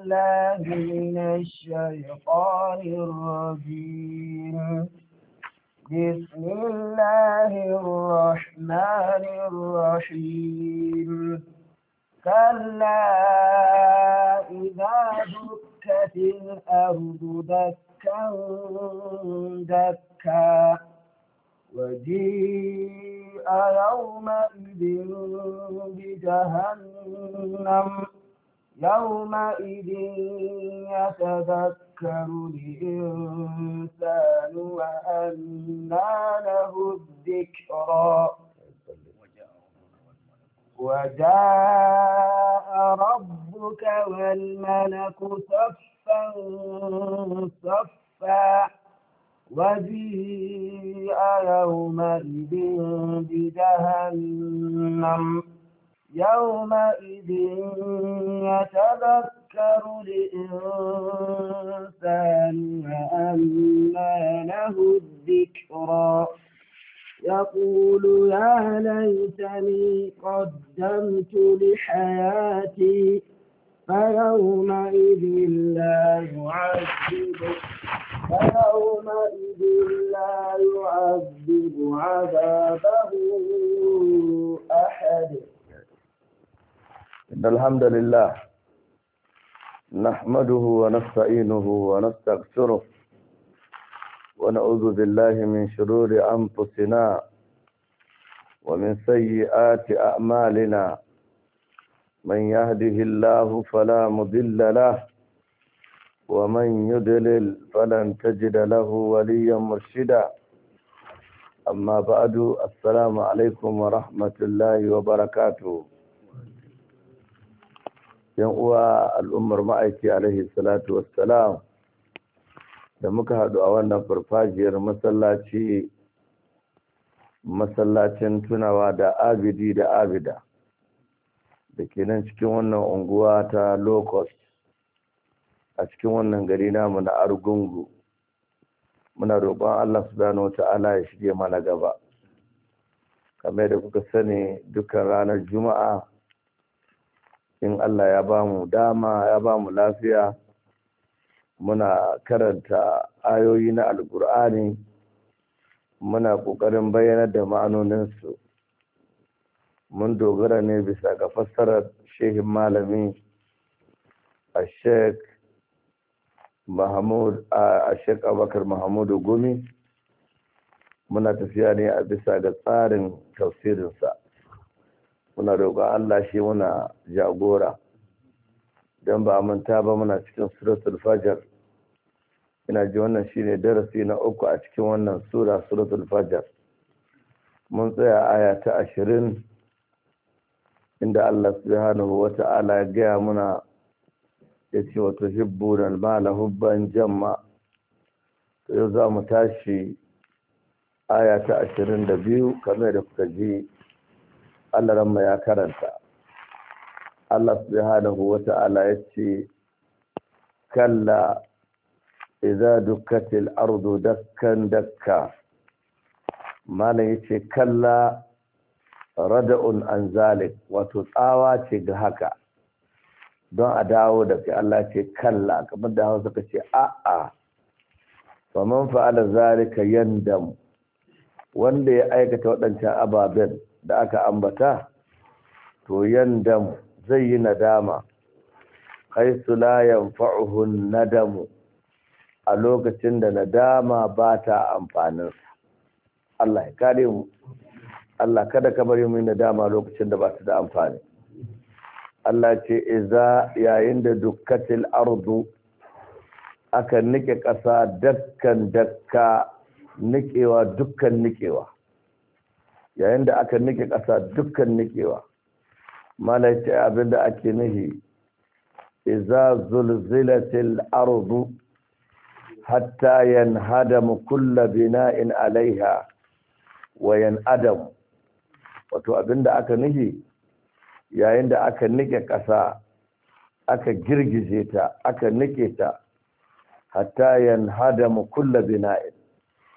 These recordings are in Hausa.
بالله من الشيطان الرجيم. بسم الله الرحمن الرحيم. كلا إذا دكت الأرض دكا دكا وجيء يومئذ بجهنم يومئذ يتذكر الإنسان وأنى له الذكرى وجاء ربك والملك صفا صفا وجيء يومئذ بجهنم يومئذ يتذكر الإنسان وأنى له الذكرى يقول يا ليتني قدمت لحياتي فيومئذ لا يعذب عذابه أحد. إن الحمد لله نحمده ونستعينه ونستغفره ونعوذ بالله من شرور أنفسنا ومن سيئات أعمالنا من يهده الله فلا مضل له ومن يضلل فلن تجد له وليا مرشدا. أما بعد السلام عليكم ورحمة الله وبركاته. yan uwa al'ummar ma'aiki alaihi salatu wassalam da muka haɗu a wannan farfajiyar masallacin tunawa da abidi da abida da ke nan cikin wannan unguwa ta locust a cikin wannan gari namu na argungu. Muna roƙon Allah subhanahu wata'ala ya shige mana gaba. Kamar da kuka sani dukkan ranar juma'a in Allah ya ba mu dama ya ba mu lafiya muna karanta ayoyi na alkur'ani muna ƙoƙarin bayyana da ma'anoninsu. Mun dogara ne bisa ga fassarar shehin malami a sheik abubakar mahamudu gumi. Muna tafiya ne a bisa ga tsarin tafsirinsa. Muna roƙon Allah shi muna jagora. Don ba manta ba muna cikin suratul fajr. Ina ji wannan shine darasi na 3 a cikin wannan suratul fajr. Mun tsaya aya ta 20 inda Allah subhanahu wata'ala ya gaya muna yace wa tuhibbuna al-mala hubban jamma. Yau za mu tashi aya ta 22 kamar da kuka ji Allah ramma ya karanta. Allah subhanahu wata'ala yace kalla idza dukkatil ardu dakkan dakka. Malam yace kalla rada'un an zalik, wato tsawa ce ga haka don a dawo da kai. Allah ce kalla, kamar da Hausa ka ce a'a. faman fa'ala zalika yandam, wanda ya aikata waɗancan ababen da aka ambata to yandam zai yi nadama, haisu la yanfa'uhu nadamu, a lokacin da nadama ba ta amfaninsa. Allah ya kare mu. Allah kada ka bari mu nadama lokacin da ba ta da amfani. Allah ce iza yayin da dukkatil ardu aka nike ƙasa dakkan dakka, nikewa dukkan nikewa. Yayin da aka nike ƙasa dukkan nikewa, malai ce abinda ake nihi iza zulzilatil ardu hatta yanhadamu kullu bina'in alaiha wa yanadamu. Wato abinda aka nihi yayin da aka nike ƙasa aka girgize ta aka nike ta hatta yanhadamu kullu bina'in,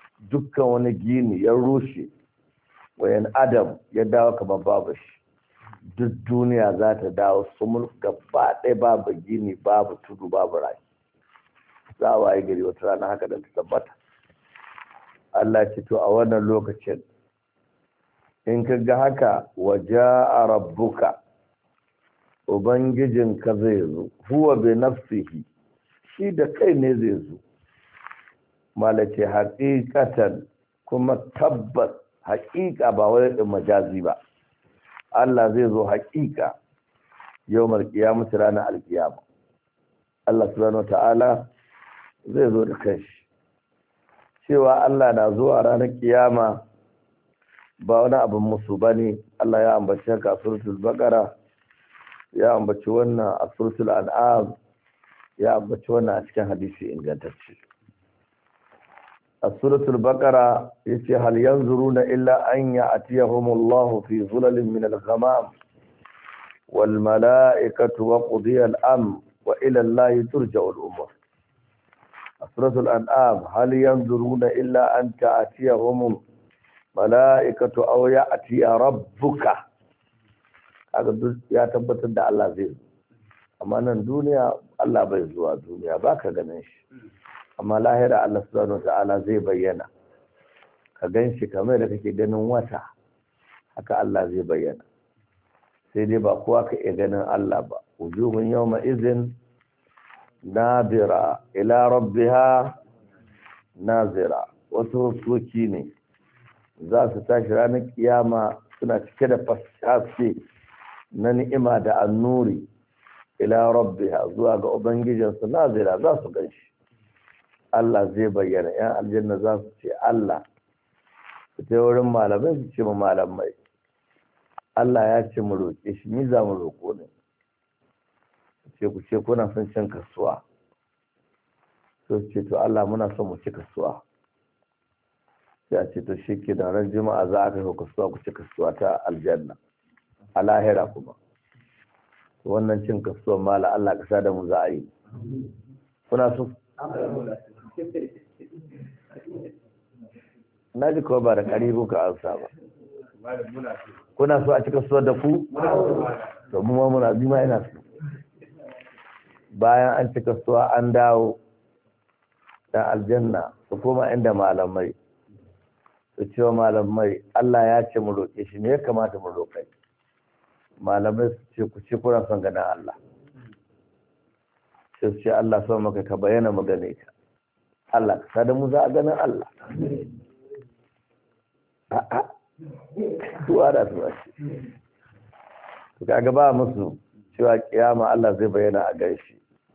dukkan wani gini ya rushe, wayan adam ya dawo kamar babu shi. duk duniya za ta dawo sumul gaba ɗaya, babu gini, babu tudu, babu rai. Za a waye gari wata rana haka da ta tabbata. Allah ce to a wannan lokacin in ka ga haka, waja'a rabbuka, ubangijinka zai zo, huwa bi nafsihi, shi da kai ne zai zo. Malace haƙiƙatan, kuma tabbas haƙiƙa, ba wani ɗin majazi ba. Allah zai zo haƙiƙa yawmal qiyamati, ranar alƙiyama. Allah subhanahu wata'ala zai zo da kanshi. Cewa Allah na zuwa ranar kiyama ba wani abin musu bane. Allah ya ambaci haka a suratul baqara, ya ambaci wannan a suratul an'am, ya ambaci wannan a cikin hadisi ingantacce. A suratul baqara yace hal yanzuruna illa an ya'tiyahumullahu fi zulalin min al-ghamam wal mala'ikatu wa qudiya al-amr wa ila Allahi turja'u al-umur. A suratul an'am hal yanzuruna illa an ta'tiyahumul mala'ikatu aw ya'tiya rabbuka. Kaga duk ya tabbatar da Allah zai zo. Amma nan duniya Allah bai zuwa duniya, baka ganin shi. Amma lahira Allah subhanahu wata'ala zai bayyana, ka gan shi kamar da kake ganin wata, haka Allah zai bayyana. Sai dai ba kowa ka iya ganin Allah ba. Wujuhun yawma izin nadira ila rabbiha nazira. Wasu huskoki ne za su tashi ranar kiyama suna cike da haske na ni'ima da annuri, ila rabbiha, zuwa ga ubangijinsu nazira, za su gan shi. Allah zai bayyana. ‘Yan aljanna za su ce Allah, su ta wurin malamai su ce ma malamai, Allah ya ce mu roƙe shi, ni za mu roƙo ne. Ce ku ce kuna son cin kasuwa, so ce to Allah muna son mu ci kasuwa. Sai a ce to shi ke da ran juma'a za a kai kasuwa, ku ci kasuwa ta aljanna a lahira kuma. Wannan cin kasuwa mala Allah ka sa da mu za a yi. Kuna so? Na ji kawai ba da karibu ka ansa ba. Kuna so a ci kasuwa da ku? To mu ma muna bi ma ina so. Bayan an ci kasuwa an dawo da aljanna su koma inda malamai su ce wa malamai Allah ya ce mu roƙe shi, ne ya kamata mu roƙe. Malamai su ce ku ce kuna son ganin Allah, sai su ce Allah son maka ka bayyana mu gane ka. Allah ka sada mu za a ganin Allah. A'a suwa da suwa ce to kaga ba musu cewa kiyama Allah zai bayyana a gaishe.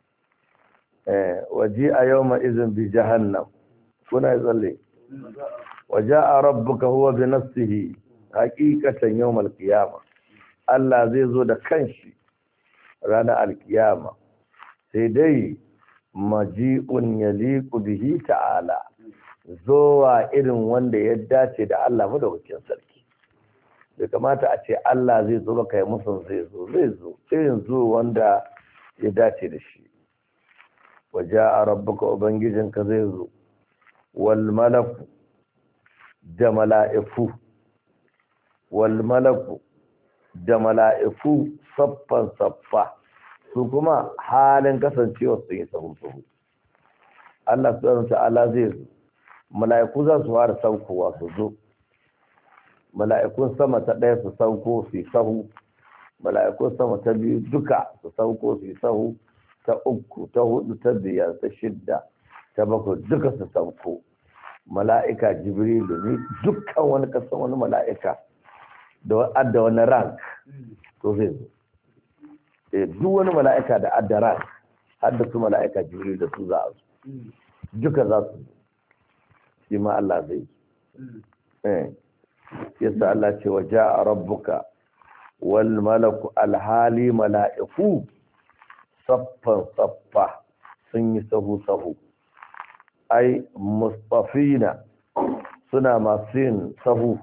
Waji a yawma izin bi jahannam, kuna tsalle. Waja'a rabbuka huwa bi nafsihi haqiqatan yawmal qiyama. Allah zai zo da kanshi ranar alkiyama, sai dai maji'un yaliqu bihi ta'ala, zowa irin wanda ya dace da Allah madaukakin sarki. Bai kamata a ce Allah zai zo baka yi musun zai zo irin zo wanda ya dace da shi. Waja'a rabbuka, ubangijinka zai zo, wal malaku da mala'iku, wal malaku da mala'iku saffan saffa, su kuma halin kasancewa su yi sahu. Allah subhanahu ta'ala zai zo, mala'iku za su fara saukowa su zo, mala'ikun sama ta ɗaya su sauko su yi sahu, mala'ikun sama ta biyu duka su sauko su yi sahu, ta uku, ta hudu, ta biyar, ta shidda, ta bakwai duka su sauko. Mala'ika Jibrilu ne, dukkan wani kasan wani mala'ika da adda wani rank to zai zo. Duk wani mala'ika da adda rank, hadda su mala'ika Jibrilu da su za a zo, duka za su zo. Shi ma Allah zai yi. Yasa Allah ce wa ja'a rabbuka wal malaku, alhali mala'iku saffan saffa sun yi sahu. Ai mustafina, suna masu yin sahu,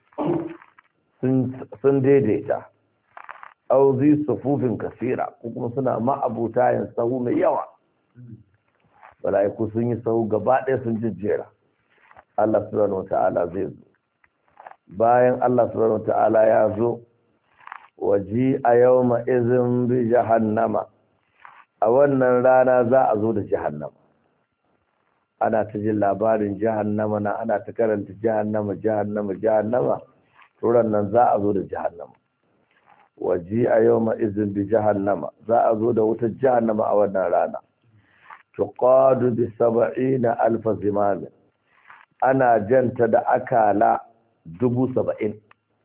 sun daidaita. Auzi sufufin kasira, ko kuma suna ma'abuta yin sahu mai yawa. Mala'iku sun yi sahu gaba ɗaya sun jejjera. Allah subhanahu wata'ala zai zo. Bayan Allah subhanahu wata'ala ya zo, waji a yawma izin bi jahannama, a wannan rana za a zo da jahannama. Ana ta jin labarin jahannama na ana ta karanta jahannama turan nan za a zo da jahannama. Waji a yawma izin bi jahannama, za a zo da wutar jahannama a wannan rana. Tuqadu bi 70,000 zimam, ana janta da akala 70,000.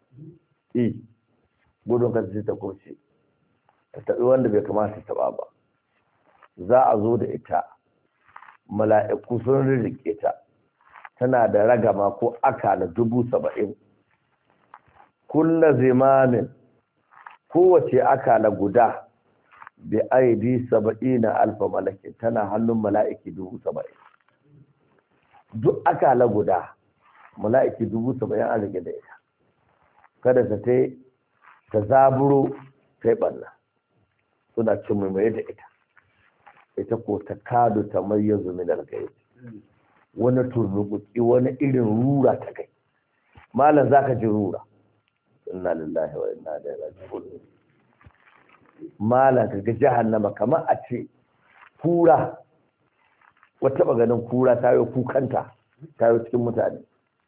Gudun kan ta kurce ta taɓi wanda bai kamata ta taɓa ba. Za a zo da ita, mala'iku sun rirrike ta, tana da ragama ko akala 70,000. Kulla zimamin, kowace akala guda bi aidi 70,000 malakin, tana hannun mala'iki 70,000. Duk akala guda mala'iki 70,000 an rike da ita, kada ta zaburo ta yi ɓanna, suna cin maimaye da ita ko ta kado ta mayyazu min al-gayb, wani turnuki wani irin rura ta kai malam zaka ji rura. Inna lillahi wa inna ilaihi raji'un. Malam kaga jahannama kamar a ce kura, wata maganin kura ta yi kukanta ta yi cikin mutane.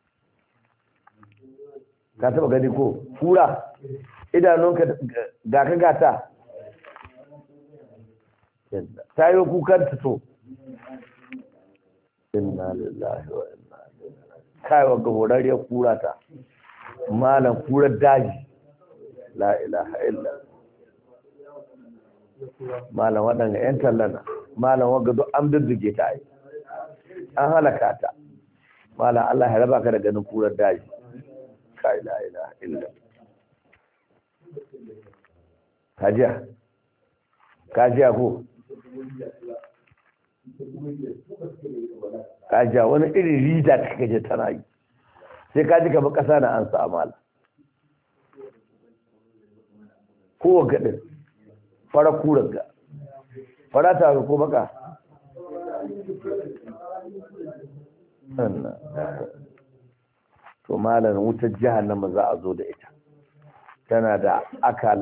Ka taba gani ko kura idanunka ga ka gata ta yi kukanta to. Inna lillahi wa inna ilaihi raji'un. Kai wa ga horariyar kura ta malam, kurar daji, la ilaha illa malam. waɗanda 'yan tallana malam waga duk an dudduge ta yi, an halaka ta malam. Allah ya raba ka da ganin kurar daji. Kai la ilaha illa. kajiya ko kajiya wani irin rida ta kaje tana yi, sai kaji kamar ƙasa na an sa mala. Kowa gaɗin fara kurar ga fara ta ko baka to malar wutar jahannama za a zo da ita, tana da akala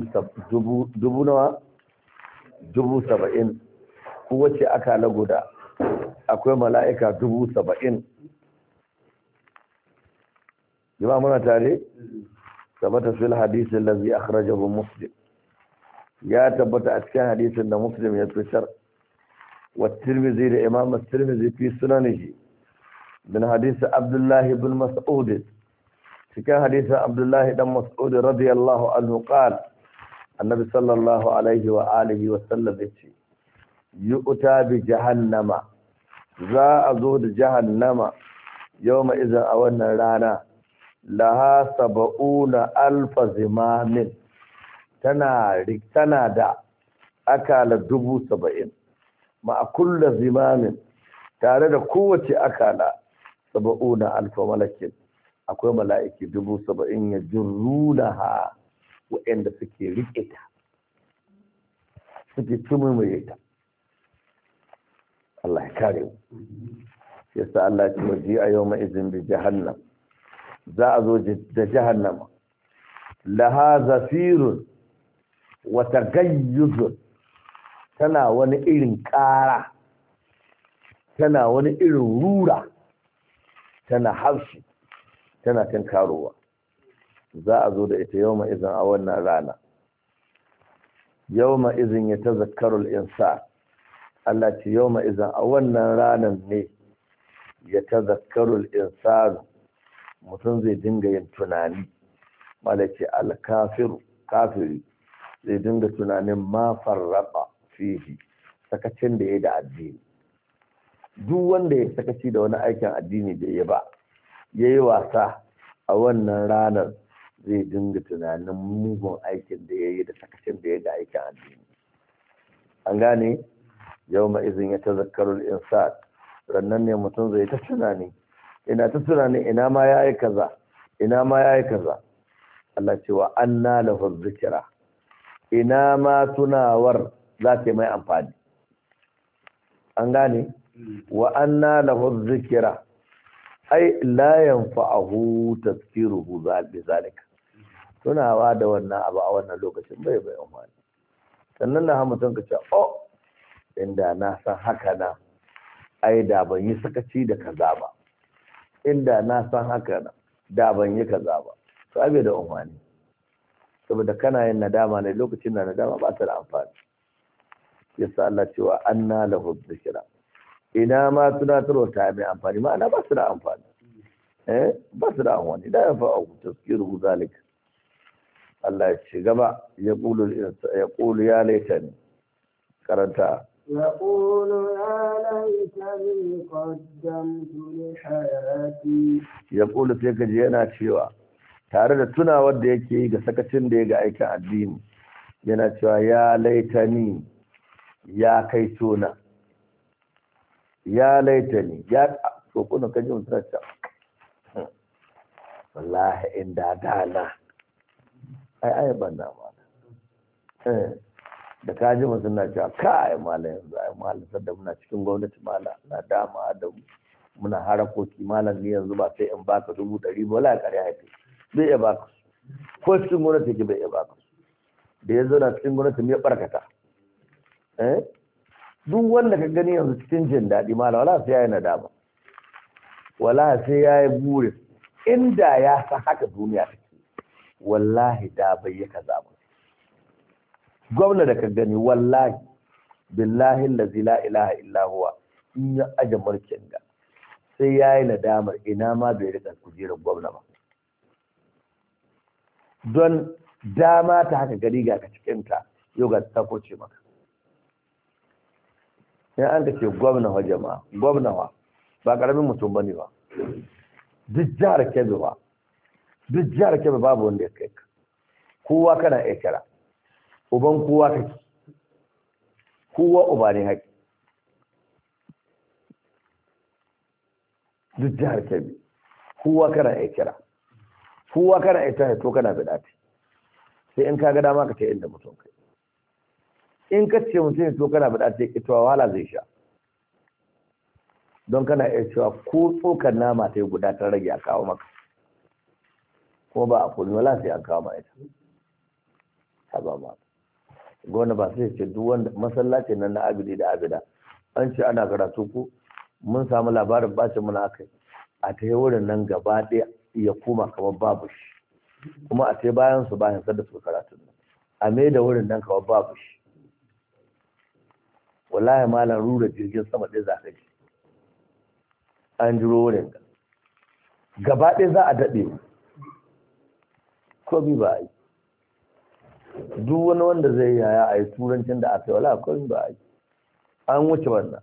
70,000. kowace akala guda akwai mala'ika 70,000. jama'a muna tare. tabbata fil hadisi allazi akhrajahu Muslim, ya tabbata a cikin hadisin da Muslim ya fitar, wa Tirmidhi da Imam Tirmidhi fi sunanihi min hadisi Abdullah ibn Mas'ud, cikin hadisin Abdullah dan Mas'ud radiyallahu anhu qala annabi sallallahu alaihi wa alihi wa sallam yace yu'ta bi jahannama, za a zo da jahannama yawma idan a wannan rana laha 70,000 zimamin, tana da akala 70,000. ma kullu zimamin, tare da kowace akala 70,000 malakin, akwai mala'iki 70,000 ya jurrunaha, waɗanda suke riƙe ta, suke tumurmure ta. Allah ya kare mu. Yasa Allah ya ce waje a yau ma'izin bi jahannam, za a zo da jahannama, laha zafirun wa tagayyuzun, tana wani irin ƙara, tana wani irin rura, tana haushi, tana tankarowa. Za a zo da ita yau ma'izin a wannan rana. Yau ma'izin ya ta zakarul insa, Allah ce yau ma'izin a wannan ranar ne ya ta zakarul insanu, mutum zai dinga yin tunani. Malaki kafiri zai dinga tunanin ma farraba fihi, sakacin da ya da addini. Duk wanda ya sakaci da wani aikin addini da ya ba, ya yi wasa, a wannan ranar zai dinga tunanin mugun aikin da ya yi da sakacin da ya da aikin addini. An gane? Yau ma'izin ya ta zakarul insan, rannan ne mutum zai ta tunani, ina ta tunani ina ma ya yi kaza, ina ma ya yi kaza. Allah cewa anna lahu dhikra, ina ma tunawar za ta mai amfani. An gane? Wa anna lahu dhikra, ai la yanfa'uhu tazkiruhu zalika, tunawa da wannan abu a wannan lokacin bai amfani. Sannan na mutum ka ce oh inda na san haka na ai da ban yi sakaci da kaza ba, inda na san haka na da ban yi kaza ba, to abe da amfani. Saboda kana yin nadama ne lokacin da nadama ba ta da amfani. Yasa Allah cewa anna lahu dhikra, ina ma tunatarwa ta mai amfani, ma'ana ba su da amfani, ba su da amfani, da ya fa'u tazkiru zalika. Allah ya ci gaba ya qulu ya laitani, karanta يقول يا ليتني قدمت لحياتي. يقول sai kaji yana cewa tare da tunawar da yake yi ga sakacin da ya ga aikin addini, yana cewa ya laitani, ya kai tona, ya laitani, ya so kuna kaji mutum ta wallahi inda dana ai ban da ma da kaji mutum na cewa kai malam yanzu ai malam sadda muna cikin gwamnati malam na dama da muna harakoki malam ni yanzu ba sai in baka 100 ba wala kare haifi bai iya baka ko cikin gwamnati ke bai iya baka da yanzu na cikin gwamnati mai barkata duk wanda ka gani yanzu cikin jin daɗi malam wala sai yayi nadama, wala sai yayi buri inda ya san haka duniya take wallahi da bai yi kaza ba. Gwamna da ka gani wallahi billahi allazi la ilaha illa huwa in ya aje mulkin ga sai yayi nadamar ina ma bai rika kujerar gwamna ba, don dama ta haka gari ga ka cikin ta yau ga ta koce maka. in an ka ce gwamna wa jama'a, gwamna wa ba karamin mutum bane ba, duk jihar Kebbi ba, duk jihar Kebbi babu wanda ya kai ka, kowa kana iya kira, uban kowa kake, kowa uba ne haƙi. Duk jihar Kebbi kowa kana iya kira, kowa kana iya tashi to kana bidati, sai in ka ga dama ka ce inda mutum kai. In ka ce mutum to kana bidati ita wahala zai sha, don kana iya cewa ko tsokar nama ta yi guda ta rage a kawo maka, kuma ba a kuni wala sai an kawo ma ita. Haba ma gona ba sai ce duk wanda masallacin nan na abidi da abida an ce ana karatu ku mun samu labarin bacin muna akai a ta yi wurin nan gaba ɗaya ya koma kamar babu shi, kuma a ta bayan su bayan sadda su karatu a mai da wurin nan kamar babu shi. Wallahi malam rura jirgin sama ɗaya za ka ji an jiro wurin gaba ɗaya za a daɗe ko bi ba a yi. Duk wani wanda zai yaya a yi turancin da aka yi wala ko bi ba a yi, an wuce wannan.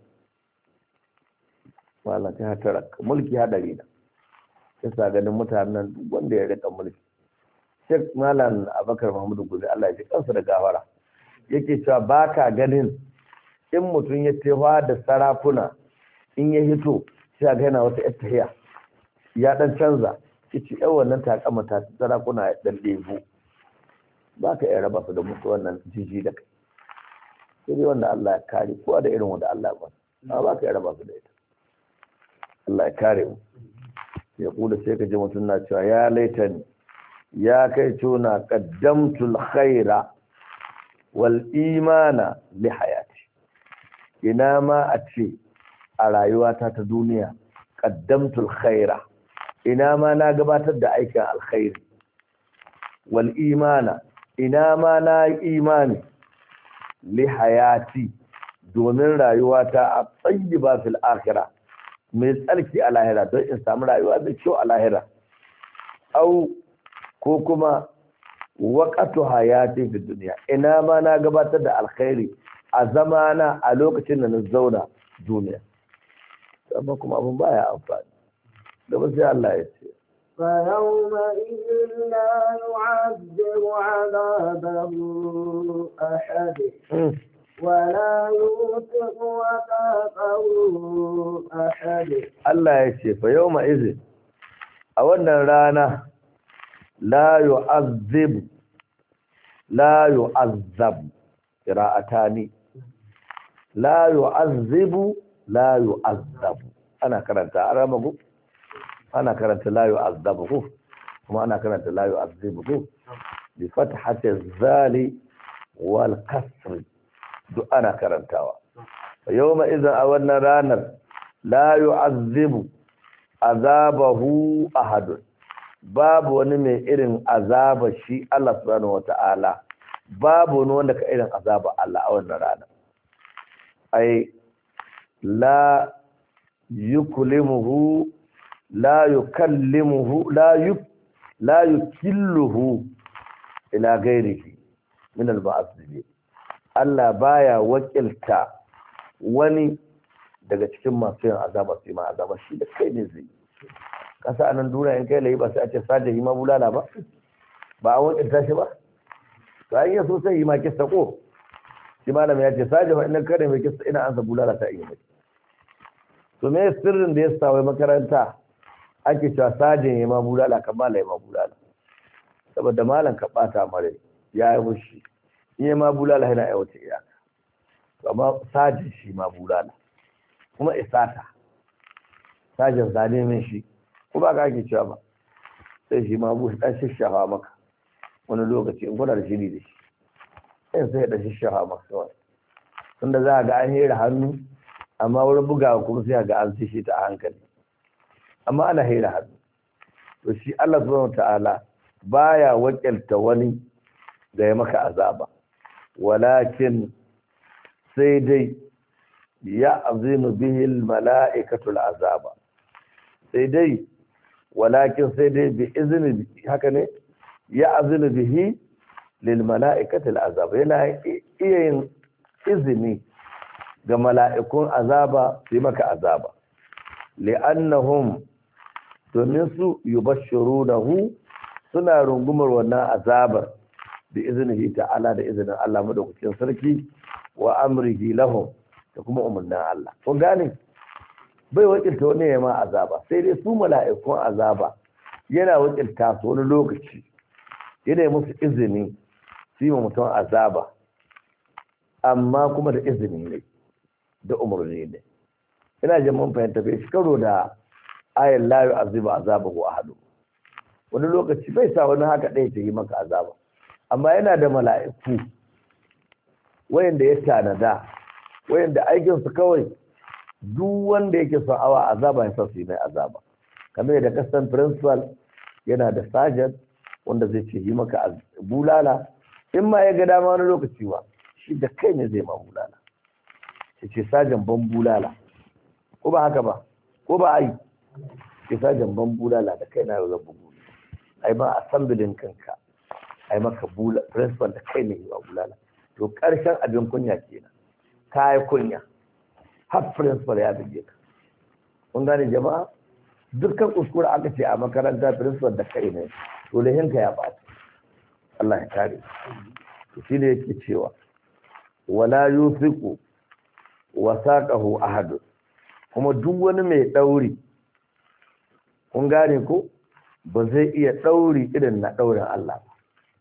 Malam ta hatara mulki hadari na yasa ganin mutanen duk wanda ya rika mulki. Sheikh Malam Abubakar Muhammadu Gumi Allah ya ji kansa da gafara yake cewa baka ganin in mutum ya tewa da sarakuna in ya hito sai ga yana wata ittahiya ya dan canza kici yan wannan takama ta sarakuna ya dan debo baka iya raba su da mutu wannan jiji da kai, sai dai wanda Allah ya kare kowa da irin wanda Allah ya ba, amma baka iya raba su da ita. Allah ya kare mu. Ya kula sai ka ji mutum na cewa ya laitani, ya kai tuna qaddamtul khaira wal imana li hayati, ina ma a ce a rayuwata ta duniya qaddamtul khaira, ina ma na gabatar da aikin alkhairi, wal imana ina ma na imani, li hayati domin rayuwata a tayyiba fil akhirah mai tsarki a lahira, don in samu rayuwa da kyau a lahira. Au ko kuma waƙatu hayati fi duniya, ina ma na gabatar da alkhairi a zamana a lokacin da na zauna duniya, amma kuma abin baya amfani. Gaba sai Allah ya ce فيومئذ لا يعذب عذابه أحد ولا يوثق وثاقه أحد. Allah ya ce fa yawma izin, a wannan rana la yu'azzab qira'atani, la yu'azzibu la yu'azzabu, ana karanta aramagu, ana karanta la yu'azzabu kuma ana karanta la yu'azzibu. bi fathati zali wal kasr duk ana karantawa yawma idan a wannan ranar la yu'azzibu azabahu ahadun babu wani mai irin azaba shi Allah subhanahu wata'ala babu wani wanda ka irin azaba Allah a wannan rana ai la yuklimuhu la yukallimuhu la yukilluhu ila ghairihi min al-ba'th Allah baya wakilta wani daga cikin masu yin azaba sai ma azaba shi da kai ne zai kasa anan duniya in kai layi ba sai a ce saje hima bulala ba ba a wakilta shi ba to an yi so sai hima kissa ko shi malam ya ce saje ba ina kare mai kissa ina ansa bulala ta iya mai to me sirrin da ya sa wai makaranta ake cewa saje hima bulala kamar layi ma bulala saboda malam ka bata mare ya yi mushi in ma bulala yana aiwata iyaka amma sajin shi ma bulala kuma isata sajin zane min shi ko ba ka ake cewa ba sai shi ma bushi dan shishafa maka wani lokaci in kuna da shiri da shi sai dan shishafa maka kawai tunda za ga an hera hannu amma wurin bugawa kuma sai ga an shi ta a hankali amma ana hera hannu to shi Allah subhanahu wataala baya wakilta wani da ya maka azaba walakin sai dai ya azinu bihil mala'ikatul azaba sai dai walakin sai dai bi izini haka ne ya azinu bihi lil mala'ikatul azaba yana iya yin izini ga mala'ikun azaba su yi maka azaba li'annahum domin su yubashshirunahu suna rungumar wannan azabar bi iznihi ta'ala da izinin Allah madaukakin sarki wa amrihi lahum da kuma umarnin Allah kun gane bai wakilta wani ya ma azaba sai dai su mala'ikun azaba yana wakilta su wani lokaci yana musu izini su yi mutum azaba amma kuma da izini ne da umarni ne ina jin mun fahimta bai karo da ayan la yu'azibu azabahu ahadu wani lokaci bai sa wani haka ɗaya ta yi maka azaba amma yana da mala'iku wayanda ya tanada wayanda aikinsu kawai duk wanda yake son awa azaba ya sassu mai azaba kamar yadda kasan principal yana da sergeant wanda zai ce yi maka bulala in ma ya ga dama wani lokaci ba shi da kai ne zai ma bulala ya ce sergeant ban bulala ko ba haka ba ko ba ai ce sergeant ban bulala da kai na yau zan bugu ai ma assembling kanka ai maka bula principal da kai ne ba bulala to karshen abin kunya kenan kai kunya har principal ya bige ka kun gane jama'a dukkan kuskure aka ce a makaranta principal da kai ne to lehin ka ya bata Allah ya kare to shi ne yake cewa wala yusiku wasaqahu ahad kuma duk wani mai dauri kun gane ko ba zai iya dauri irin na daurin Allah ba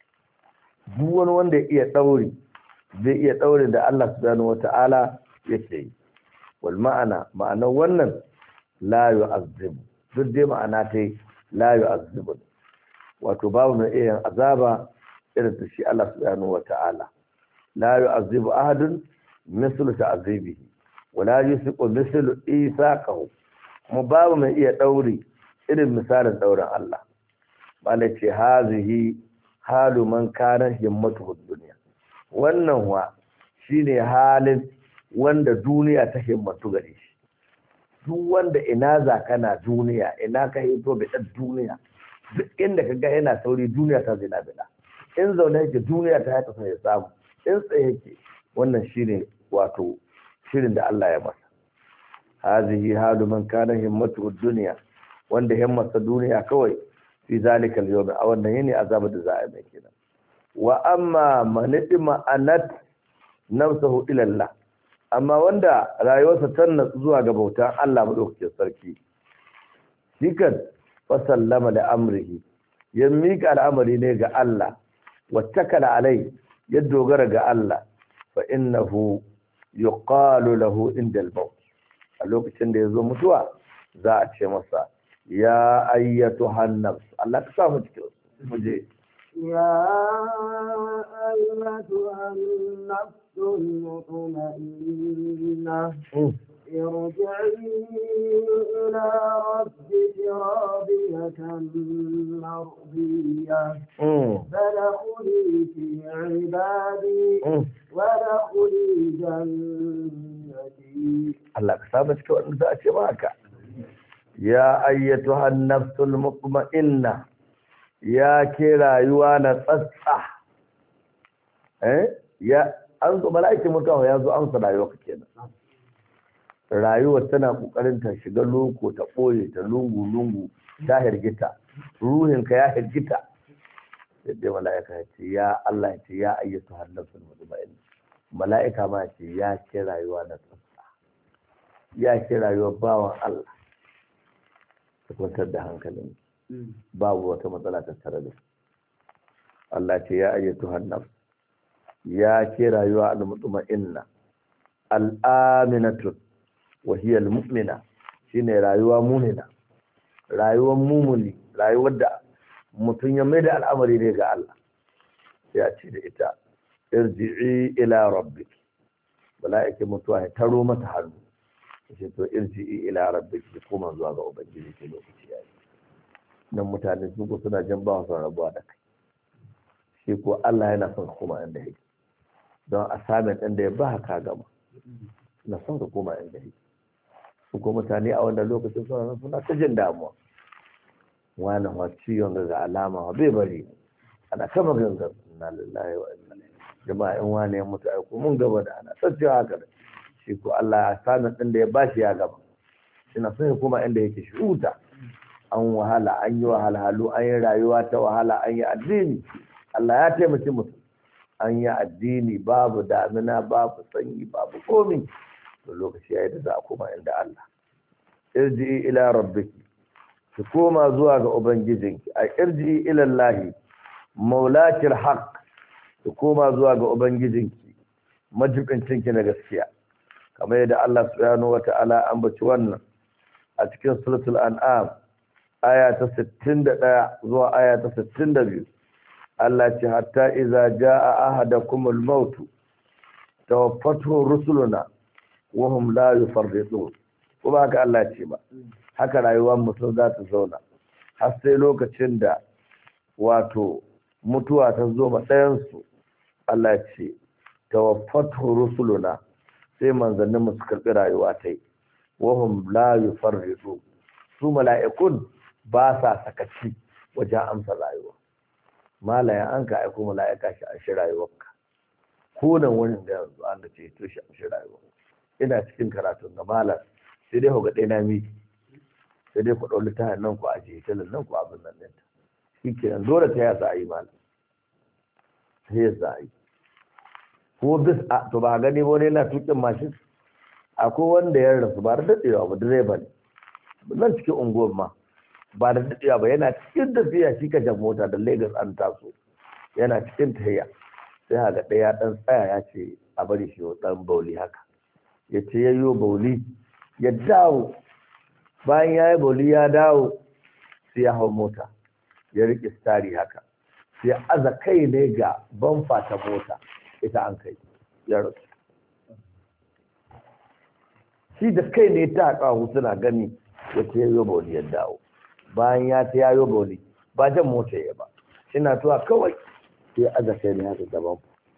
duk wani wanda ya iya dauri zai iya daure da Allah subhanahu wata'ala yake yi wal ma'anar wannan la yu'azzibu duk dai ma'ana ta la yu'azzibu wato babu mai iya azaba irin ta shi Allah subhanahu wata'ala la yu'azzibu ahadun mislu ta'azibihi wa la yusiqu mislu isaqahu kuma babu mai iya daure irin misalin dauren Allah bala ce hazihi halu man kana himmatu dunya wannan wa shine halin wanda duniya ta himmatu gare shi duk wanda ina za kana duniya ina ka hito bi dan duniya duk inda kaga yana sauri duniya ta zina bida in zaune yake duniya ta haka sai ya samu in tsaye yake wannan shine wato shirin da Allah ya masa hazihi halu man kana himmatu dunya wanda himmarsa duniya kawai fi zalikal yawm a wannan yini azabar da za a yi mai kenan wa amma man anat nafsuhu ila Allah amma wanda rayuwarsa ta natsu zuwa ga bautan Allah madaukakin sarki shikan fa sallama da amrihi ya mika al'amari ne ga Allah wattakala alai ya dogara ga Allah fa innahu yuqalu lahu inda al-maut a lokacin da yazo mutuwa za a ce masa ya ayyatuhan nafs Allah ka sa mu cikin muje يا أيتها النفس المطمئنة ارجعي إلى ربك راضية مرضية فادخلي في عبادي وادخلي جنتي. الله كسامتك وأنت أشباك. يا أيتها النفس المطمئنة يا كلا يوانا تصح ya an zo mala'ikin mutuwa ya zo an sa rayuwa kenan. Rayuwar tana kokarin ta shiga loko ta boye ta lungu ta hirgita, ruhinka ya hirgita. Yadda mala'ika ya ce ya Allah ya ce ya ayyatu hannasul mutma'in. Mala'ika ma ce ya ce rayuwa na tsatsa, ya ce rayuwar bawan Allah ta kwantar da hankalin, babu wata matsala ta tare da Allah ce ya ayyatu hannaf, ya ce rayuwa al-mutma'inna al-aminatu wa hiya al-mu'mina, shine rayuwa mu'mina, rayuwar mumuni, rayuwar da mutum ya mai da al'amari ne ga Allah. Ya ce da ita irji'i ila rabbik, mala'ikin mutuwa ya taro mata hannu ce to irji'i ila rabbik, ki koma zuwa ga ubangiji ke lokaci yayi. Nan mutane su ko suna jan ba su rabuwa da kai, shi ko Allah yana son koma inda yake, don assignment ɗin da ya ba ka gama na son ka koma inda yake. Su ko mutane a wannan lokacin suna ta jin damuwa, wani wasu ciwon ga alama bai bari, ana kama gangan na lillahi wa inna jama'a in wani ya mutu aiko mun gaba da ana tsacewa haka da shi ko Allah ya samun ɗin da ya bashi ya gaba, ina son ya koma inda yake shi huta. An wahala, an yi wahalhalu, an yi rayuwa ta wahala, an yi addini, Allah ya taimaki mutum, an yi addini babu damina babu sanyi babu komi, to lokaci ya yi da za a koma inda Allah. Irji'i ila rabbiki, ki koma zuwa ga ubangijinki, a irji'i ila Allahi maulakil haq, ki koma zuwa ga ubangijinki majibincinki na gaskiya, kamar yadda Allah subhanahu wata'ala an baci wannan a cikin suratul an'am aya ta 61 zuwa aya ta 62. Allah ce hatta idza jaa ahadakumul maut tawaffatu rusuluna wa hum la yufarritun. Ko ba haka Allah ce ba, haka rayuwar mutum za ta zauna har sai lokacin da wato mutuwa ta zo ma ɗayan su. Allah ce tawaffatu rusuluna, sai manzannin mu su karɓi rayuwa ta yi, wa hum la yufarritun, su mala'ikun ba sa sakaci wajen amsa rayuwa. Malayan an ka aiko mala'ika shi a shi rayuwarka, ko nan wani da yanzu an da ce to shi a shi rayuwa. Ina cikin karatun ga malam sai dai ku ga ɗaya na miki, sai dai ku ɗau littafin nan ku ajiye talin nan ku abin nan ɗinta, shi ke nan dole ta yasa a yi malam, ta yasa a yi ko bis a to ba gani ba wani yana tukin mashin, akwai wanda ya rasu ba da daɗewa ba, direba ne nan cikin unguwar ma ba da daɗewa ba, yana cikin tafiya shi ka jan mota da Lagos an taso, yana cikin tafiya sai haka ɗaya ɗan tsaya ya ce a bari shi ɗan bauli haka, ya ce ya yi bauli ya dawo, bayan ya yi bauli ya dawo sai ya hau mota ya riƙe stari haka, sai aza kai ne ga bamfa ta mota, ita an kai ya rasu. Shi da kai ne ta haƙa suna gani ya ce ya yi bauli ya dawo, bayan ya ta yayo bauli ba jan mota ya ba, ina tuwa kawai sai aza kai ne haka gaban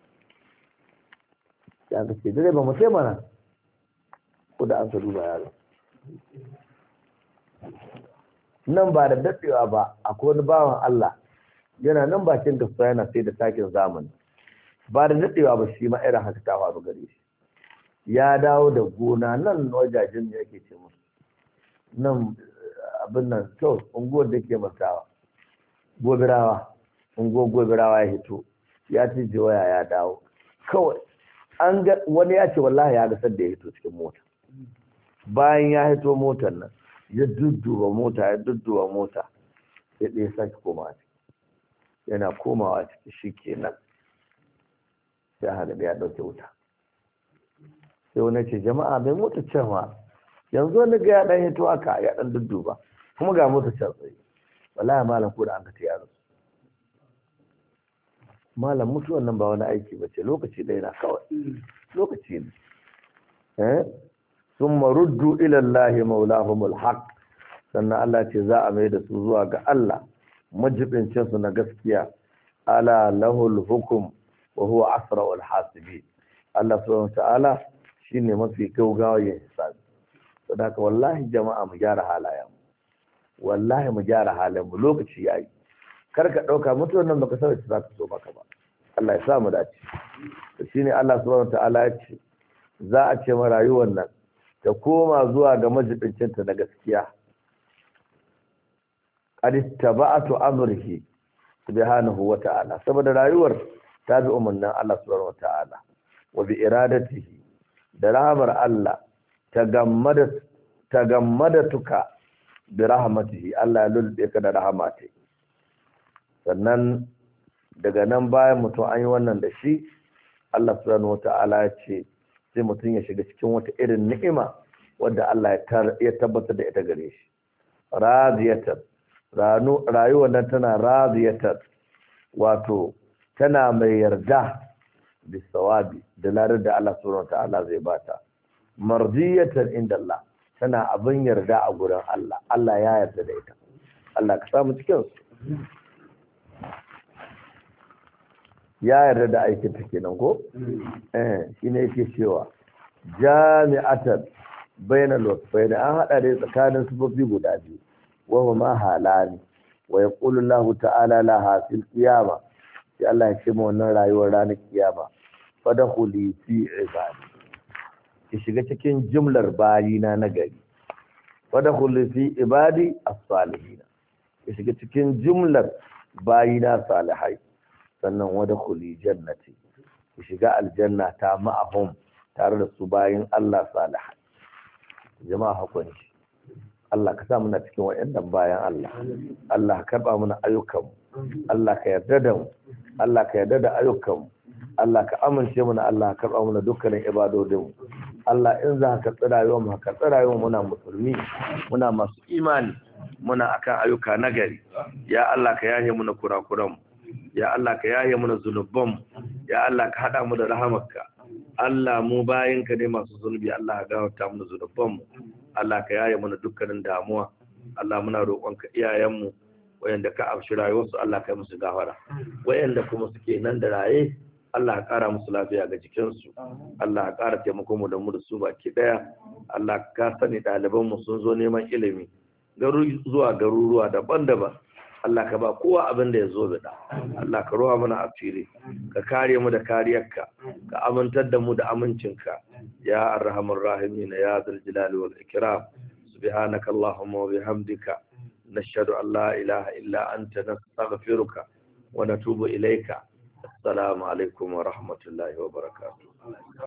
ya ga ce direba mu sai mana ko da an ka duba yaro. Nan ba da daɗewa ba akwai wani bawan Allah yana nan bakin kasuwa yana sai da takin zamani, ba da daɗewa ba shi ma irin haka ta faru gare shi. Ya dawo da gona nan wajajen da yake ce musu nan abin nan to unguwar da ke masawa gobirawa, unguwar gobirawa ya hito ya ci jiwaya ya dawo kawai an ga wani ya ce wallahi ya gasar da ya hito cikin mota. Bayan ya hito motar nan ya dudduba mota sai ɗaya sake komawa ciki, yana komawa ciki shi kenan sai haka da ya ɗauke wuta. Sai wani ce jama'a mai mota cewa yanzu wani ga ya ɗan hito haka ya ɗan dudduba kuma ga mota can tsaye, wallahi malam ko da an ka ta yaro malam mutuwan nan ba wani aiki ba ce, lokaci ɗaya na kawai, lokaci ne. Sun maruddu ilallahi maulahumul haq, sannan Allah ce za a mai da su zuwa ga Allah majibincinsu na gaskiya. Ala lahul hukum wa huwa asra'ul hasibi. Allah subhanahu wa ta'ala shine mafi gaugawa ya hisabi. Saboda wallahi jama'a mu gyara halayen mu, wallahi mu gyara halayen mu, lokaci yayi. Kar ka dauka mutuwar nan baka san za ta so maka ba. Allah ya sa mu dace. To shine Allah subhanahu wa ta'ala ya ce za a ce ma rayuwar nan ta koma zuwa ga majibincinta na gaskiya. Qad ittaba'tu amrihi subhanahu wa ta'ala, saboda rayuwar ta bi umarnin Allah subhanahu wa ta'ala, wa bi iradatihi, da rahmar Allah ta gammada tuka bi rahmatihi, Allah ya lulbe ka da rahmatihi. Sannan daga nan bayan mutum an yi wannan da shi, Allah subhanahu wa ta'ala ya ce sai mutum ya shiga cikin wata irin ni'ima wadda Allah ya tabbatar da ita gare shi. Radiyatan, rayuwar nan tana radiyatan, wato tana mai yarda bisawabi da ladar da Allah subhanahu ta'ala zai bata. Mardiyatan inda Allah, tana abin yarda a gurin Allah, Allah ya yarda da ita. Allah ka samu cikin su. Ya yarda da aikin ta kenan ko? Shine yake cewa jami'atan bainal wasfayn, an hada da tsakanin sufofi guda biyu. وهما halani, wa yaqulu Allah ta'ala laha fil qiyamah, sai Allah ya ce mu wannan rayuwar ranar kiyama, fadkhuli fi ibadi, ki shiga cikin jumlar bayina na gari. Fadkhuli fi ibadi as-salihin, ki shiga cikin jumlar bayina salihai. Sannan wadkhuli jannati, ki shiga aljanna ta ma'ahum, tare da su bayin Allah salihai. Jama'a hakuri, Allah ka sa muna cikin waɗannan bayan Allah. Allah ka karɓa muna ayyukanmu. Allah ka yarda da mu. Allah ka yarda da ayyukanmu. Allah ka amince muna, Allah ka karɓa muna dukkanin ibadodinmu. Allah in za ka tsira yau mu, ka tsira yau muna musulmi, muna masu imani, muna akan ayyuka nagari. Ya Allah ka yaye muna kurakuranmu. Ya Allah ka yaye muna zunubanmu. Ya Allah ka haɗa mu da rahamarka. Allah mu bayinka ne masu zunubi, Allah ka gafarta muna zunubanmu. Allah ka yaye mana dukkanin damuwa. Allah muna roƙonka iyayenmu wayanda ka amshi rayuwarsu, Allah ka yi musu gafara. Wayanda kuma suke nan da raye, Allah ka ƙara musu lafiya ga jikinsu. Allah ka ƙara taimako mu da mu da su baki ɗaya. Allah ka sani ɗalibanmu sun zo neman ilimi zuwa garuruwa daban-daban. Allah ka ba kowa abin da ya zo bida. Allah ka ruwa mana asiri, ka kare mu da kariyarka, ka amintar da mu da amincinka. Ya arhamar rahimin, ya zal jalali wal ikram. Subhanaka Allahumma wa bihamdika, nashhadu an la ilaha illa anta, nastaghfiruka wa natubu ilayka. Assalamu alaikum wa rahmatullahi wa barakatuh.